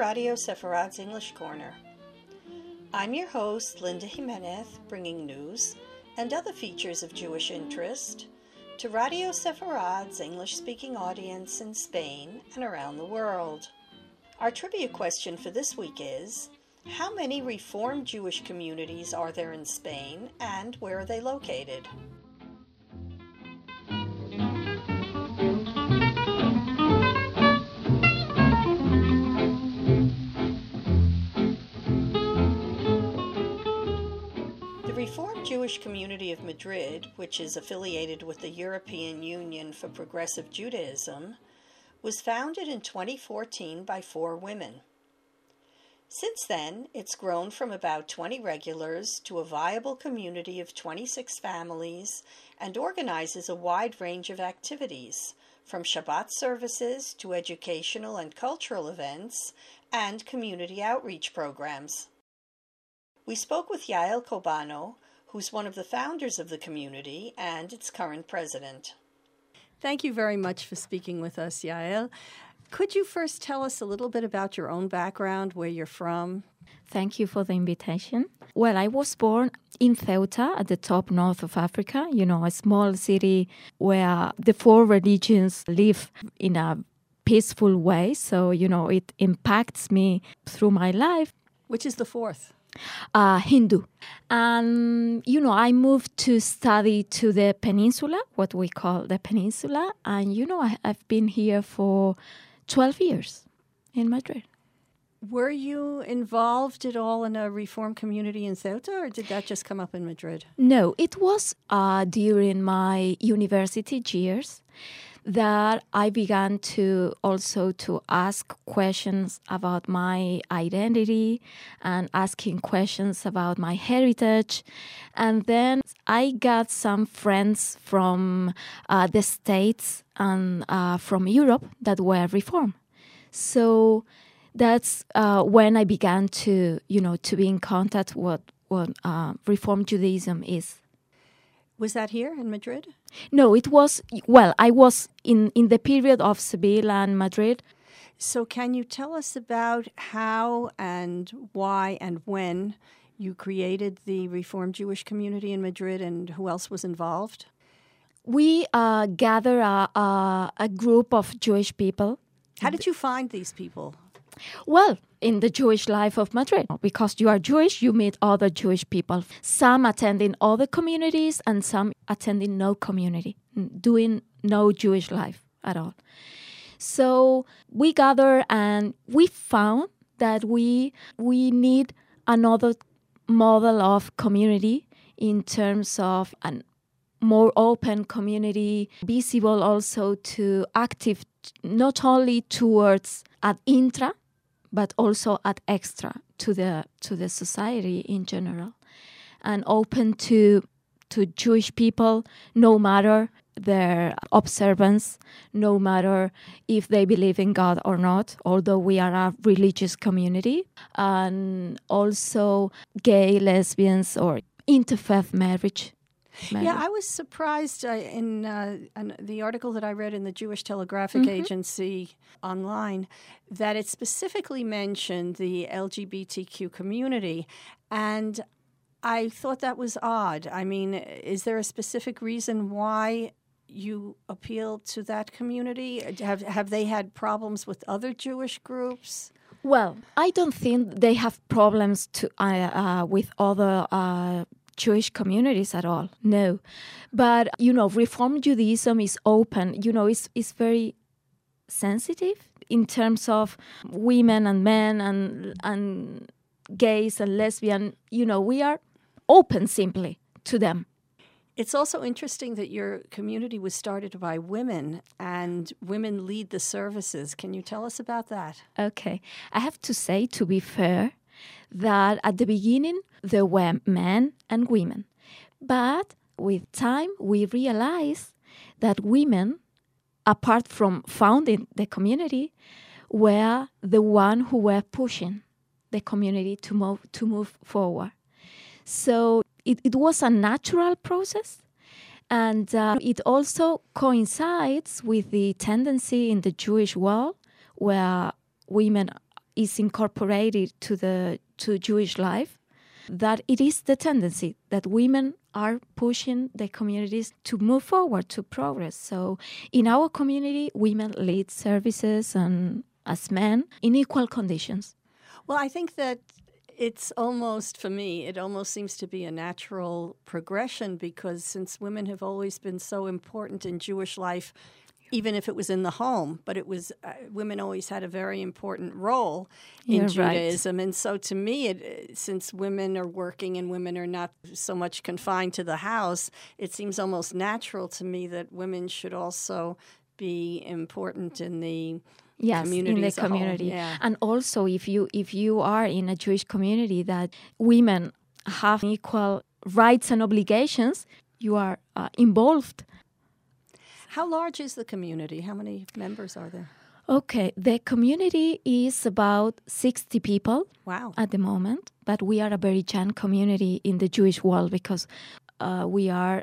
Radio Sepharad's English Corner. I'm your host, Linda Jimenez, bringing news and other features of Jewish interest to Radio Sepharad's English-speaking audience in Spain and around the world. Our trivia question for this week is, how many Reformed Jewish communities are there in Spain and where are they located? The Reformed Jewish Community of Madrid, which is affiliated with the European Union for Progressive Judaism, was founded in 2014 by 4 women. Since then, it's grown from about 20 regulars to a viable community of 26 families and organizes a wide range of activities, from Shabbat services to educational and cultural events and community outreach programs. We spoke with Yael Kobano, who's one of the founders of the community and its current president. Thank you very much for speaking with us, Yael. Could you first tell us a little bit about your own background, where you're from? Thank you for the invitation. Well, I was born in Ceuta at the top north of Africa, a small city where the 4 religions live in a peaceful way. So, it impacts me through my life. Which is the 4th? Hindu. And, I moved to study to the peninsula, what we call the peninsula. And, I've been here for 12 years in Madrid. Were you involved at all in a Reform community in Ceuta, or did that just come up in Madrid? No, it was during my university years that I began to ask questions about my identity and asking questions about my heritage. And then I got some friends from the States and from Europe that were Reform. So that's when I began to be in contact with what Reform Judaism is. Was that here in Madrid? No, it was, I was in the period of Seville and Madrid. So can you tell us about how and why and when you created the Reformed Jewish community in Madrid and who else was involved? We gather a group of Jewish people. How did you find these people? Well, in the Jewish life of Madrid. Because you are Jewish, you meet other Jewish people. Some attending other communities and some attending no community, doing no Jewish life at all. So we gather and we found that we need another model of community in terms of a more open community, visible also to active, not only towards at intra, but also at extra to the society in general, and open to Jewish people, no matter their observance, no matter if they believe in God or not, although we are a religious community, and also gay, lesbians, or interfaith marriage. Yeah, I was surprised in the article that I read in the Jewish Telegraphic Agency online that it specifically mentioned the LGBTQ community, and I thought that was odd. I mean, is there a specific reason why you appeal to that community? Have they had problems with other Jewish groups? Well, I don't think they have problems with other Jewish communities at all, no. But, Reform Judaism is open, it's very sensitive in terms of women and men and gays and lesbian, we are open simply to them. It's also interesting that your community was started by women and women lead the services. Can you tell us about that? Okay. I have to say, to be fair, that at the beginning there were men and women. But with time we realized that women, apart from founding the community, were the one who were pushing the community to move forward. So it was a natural process, and it also coincides with the tendency in the Jewish world where women is incorporated to Jewish life, that it is the tendency that women are pushing the communities to move forward, to progress. So in our community, women lead services and as men in equal conditions. Well, I think that it's almost, for me, it almost seems to be a natural progression, because since women have always been so important in Jewish life, even if it was in the home, but it was women always had a very important role in You're Judaism. right. And so to me, since women are working and women are not so much confined to the house, it seems almost natural to me that women should also be important in the community in the as a whole. community. Yeah. And also, if you are in a Jewish community that women have equal rights and obligations, you are involved. How large is the community? How many members are there? Okay, the community is about 60 people. Wow. At the moment, but we are a very young community in the Jewish world, because we are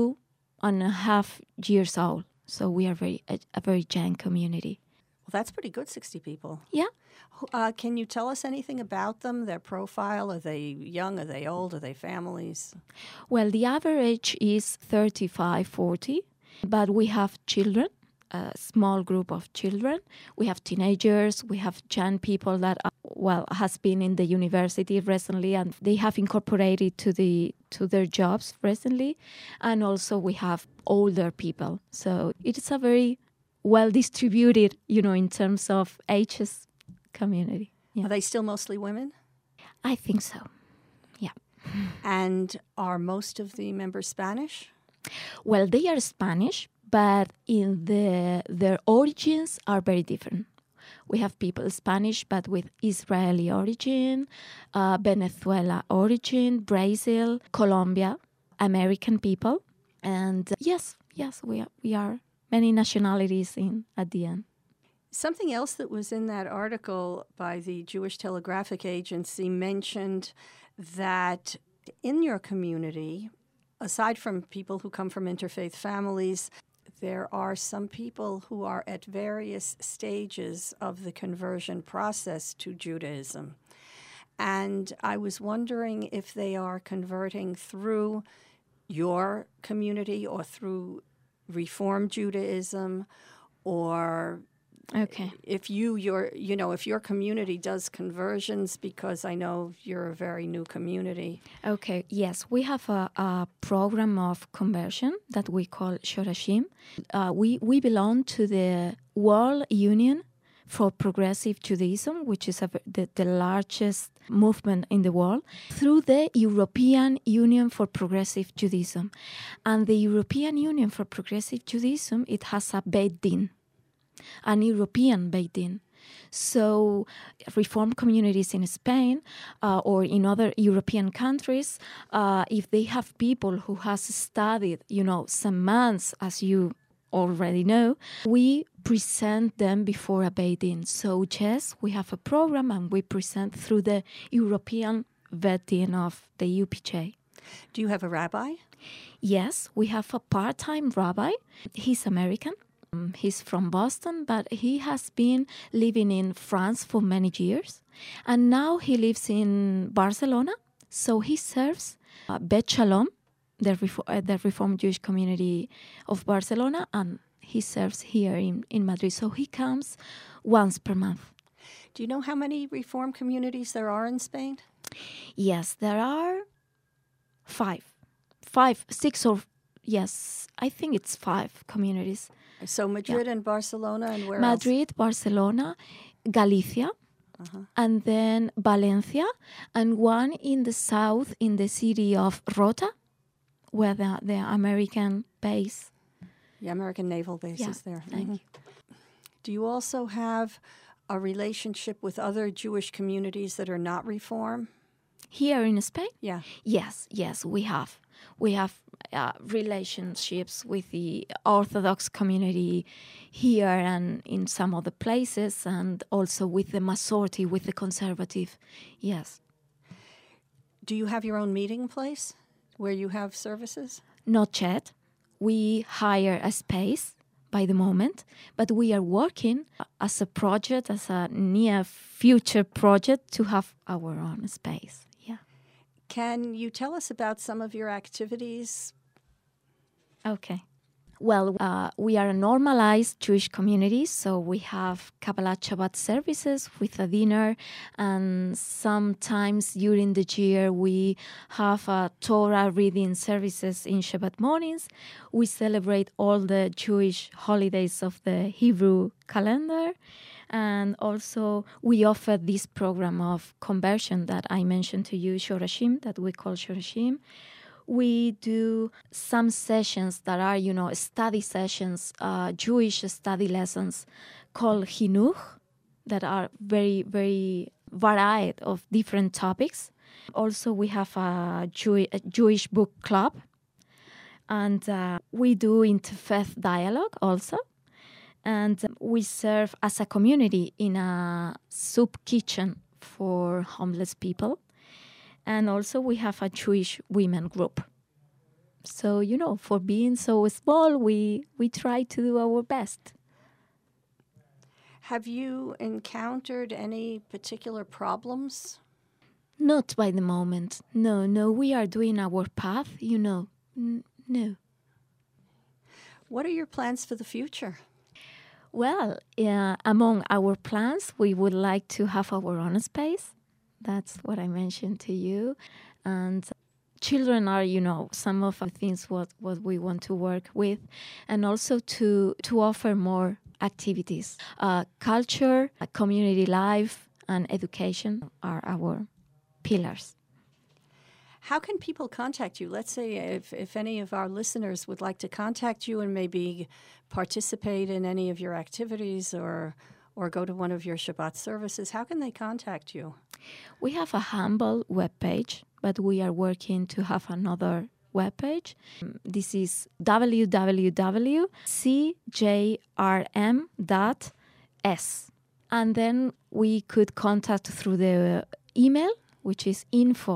2.5 years old. So we are a very young community. Well, that's pretty good, 60 people. Yeah. Can you tell us anything about them, their profile? Are they young? Are they old? Are they families? Well, the average is 35, 40, but we have children, a small group of children. We have teenagers. We have young people that has been in the university recently, and they have incorporated to their jobs recently. And also we have older people. So it is a very well distributed, in terms of ages community. Yeah. Are they still mostly women? I think so. Yeah. And are most of the members Spanish? Well, they are Spanish, but their origins are very different. We have people Spanish, but with Israeli origin, Venezuela origin, Brazil, Colombia, American people, and yes, we are many nationalities at the end. Something else that was in that article by the Jewish Telegraphic Agency mentioned that in your community, aside from people who come from interfaith families, there are some people who are at various stages of the conversion process to Judaism. And I was wondering if they are converting through your community or through Reform Judaism, or Okay. if if your community does conversions, because I know you're a very new community. Okay, yes, we have a program of conversion that we call Shorashim. We belong to the World Union for Progressive Judaism, which is the largest movement in the world, through the European Union for Progressive Judaism. And the European Union for Progressive Judaism, it has a Beit Din, an European Beit Din. So Reform communities in Spain or in other European countries, if they have people who has studied, some months, as you already know, we present them before a Beit Din. So yes, we have a program and we present through the European Beit Din of the UPJ. Do you have a rabbi? Yes, we have a part-time rabbi. He's American. He's from Boston, but he has been living in France for many years. And now he lives in Barcelona. So he serves Bet Shalom, the Reformed Jewish community of Barcelona, and he serves here in Madrid. So he comes once per month. Do you know how many Reform communities there are in Spain? Yes, there are 5, 6, or yes, I think it's 5 communities. So Madrid and Barcelona, and where Madrid, else? Barcelona, Galicia, and then Valencia, and one in the south in the city of Rota, where the American base. The American naval base is there. Thank you. Do you also have a relationship with other Jewish communities that are not Reform? Here in Spain? Yeah. Yes, we have. We have relationships with the Orthodox community here and in some other places, and also with the Masorti, with the conservative. Yes. Do you have your own meeting place where you have services? Not yet. We hire a space, by the moment, but we are working as a project, as a near future project, to have our own space. Yeah. Can you tell us about some of your activities? Okay. Well, we are a normalized Jewish community, so we have Kabbalat Shabbat services with a dinner, and sometimes during the year we have Torah reading services in Shabbat mornings. We celebrate all the Jewish holidays of the Hebrew calendar, and also we offer this program of conversion that I mentioned to you, Shorashim, that we call Shorashim. We do some sessions that are, study sessions, Jewish study lessons called Chinuch, that are very, very varied of different topics. Also, we have a Jewish book club, and we do interfaith dialogue also. And we serve as a community in a soup kitchen for homeless people. And also we have a Jewish women group. So, for being so small, we try to do our best. Have you encountered any particular problems? Not by the moment. No, we are doing our path, no. What are your plans for the future? Well, among our plans, we would like to have our own space. That's what I mentioned to you. And children are, some of the things what we want to work with. And also to offer more activities. Culture, community life, and education are our pillars. How can people contact you? Let's say if any of our listeners would like to contact you and maybe participate in any of your activities or go to one of your Shabbat services, how can they contact you? We have a humble webpage, but we are working to have another webpage. This is www.cjrm.s. And then we could contact through the email, which is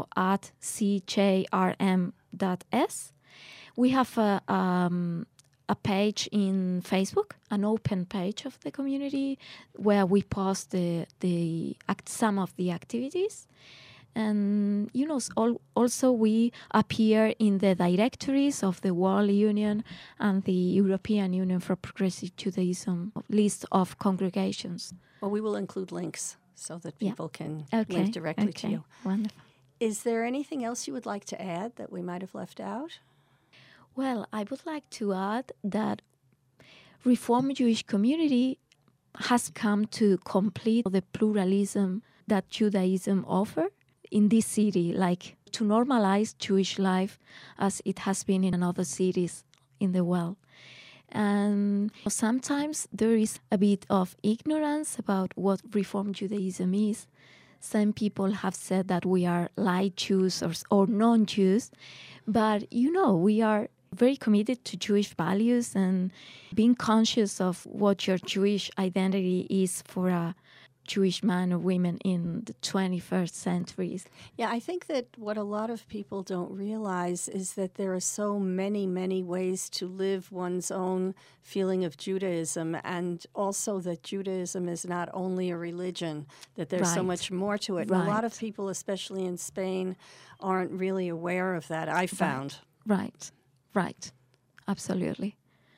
info@cjrm.s. We have a page in Facebook, an open page of the community where we post some of the activities. And, also we appear in the directories of the World Union and the European Union for Progressive Judaism list of congregations. Well, we will include links so that people can link directly to you. Wonderful. Is there anything else you would like to add that we might have left out? Well, I would like to add that Reformed Jewish community has come to complete the pluralism that Judaism offers in this city, like to normalize Jewish life as it has been in other cities in the world. And sometimes there is a bit of ignorance about what Reformed Judaism is. Some people have said that we are light Jews or non-Jews, but we are very committed to Jewish values and being conscious of what your Jewish identity is for a Jewish man or women in the 21st century. Yeah, I think that what a lot of people don't realize is that there are so many, many ways to live one's own feeling of Judaism, and also that Judaism is not only a religion, that there's so much more to it. And a lot of people, especially in Spain, aren't really aware of that, I found. Right. Absolutely.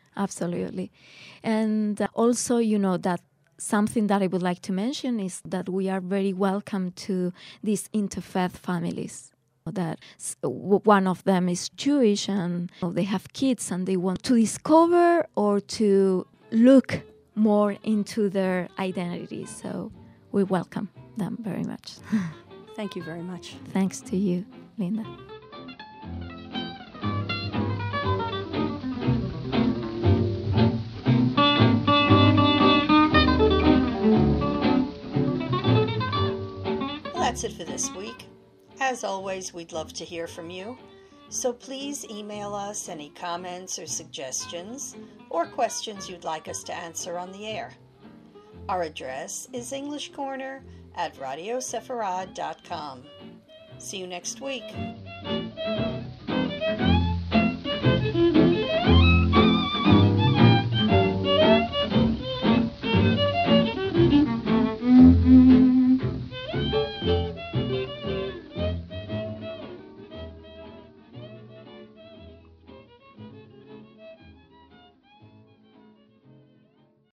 And also, that something that I would like to mention is that we are very welcome to these interfaith families. That one of them is Jewish and they have kids and they want to discover or to look more into their identity. So we welcome them very much. Thank you very much. Thanks to you, Linda. That's it for this week. As always, we'd love to hear from you. So please email us any comments or suggestions or questions you'd like us to answer on the air. Our address is englishcorner@radiosefarad.com. See you next week.